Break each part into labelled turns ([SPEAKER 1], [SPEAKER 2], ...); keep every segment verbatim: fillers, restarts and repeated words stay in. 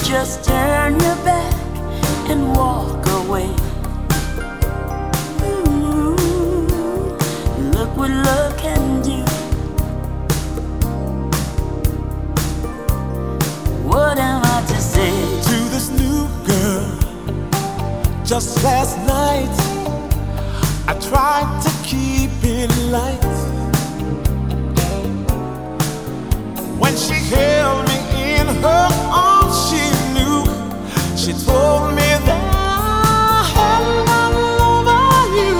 [SPEAKER 1] just turn your back and walk away. Ooh, look what love can do. What am I to say
[SPEAKER 2] to this new girl? Just last night I tried to keep it light. When she held me in her arms, she knew, she told me that I had love over you.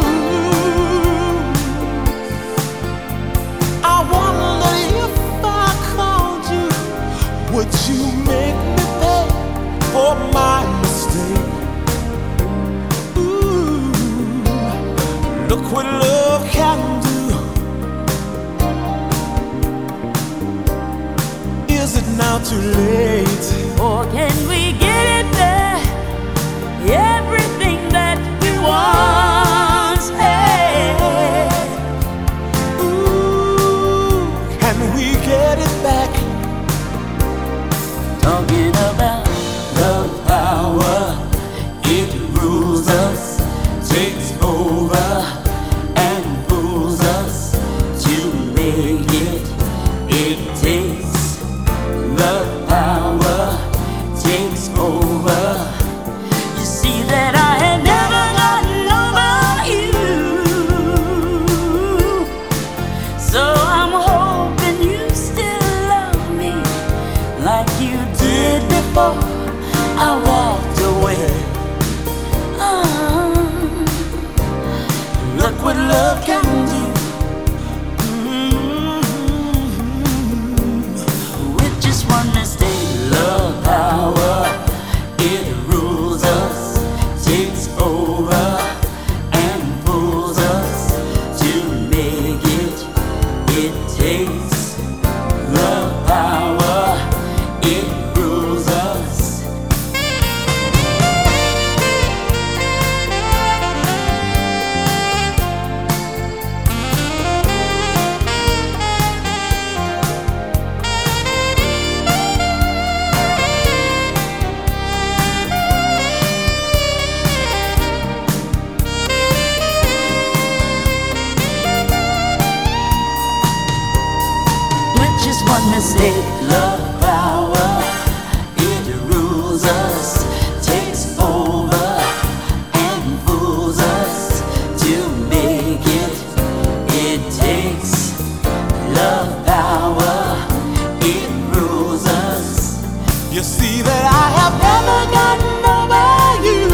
[SPEAKER 2] I wondered if I called you, would you make me pay for my mistake? Ooh, look what love can do. Is it now too late?
[SPEAKER 1] or can we get it back? Everything that we once had.
[SPEAKER 2] Ooh, can we get it back?
[SPEAKER 1] Talking about love power, it rules us, takes over and fools us. To make it, it takes love power, takes over. You see that I had never gotten over you, so I'm hoping you still love me like you did before I walked away. Ah, look what love can do. With just one mistake, love power, it rules us, takes over and fools us. To make it, it takes love power, it rules us. With just one mistake, love power, it rules us, takes over and fools us. To make it, it takes love power, it rules us.
[SPEAKER 2] You see that I have never gotten over you,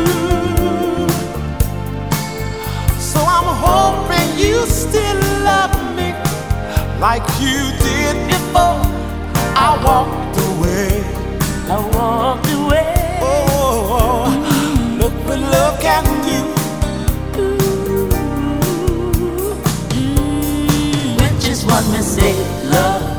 [SPEAKER 2] so I'm hoping you still love me like you did before I walked away.
[SPEAKER 1] I walked away.
[SPEAKER 2] Oh, look what love can do.
[SPEAKER 1] With just one mistake, love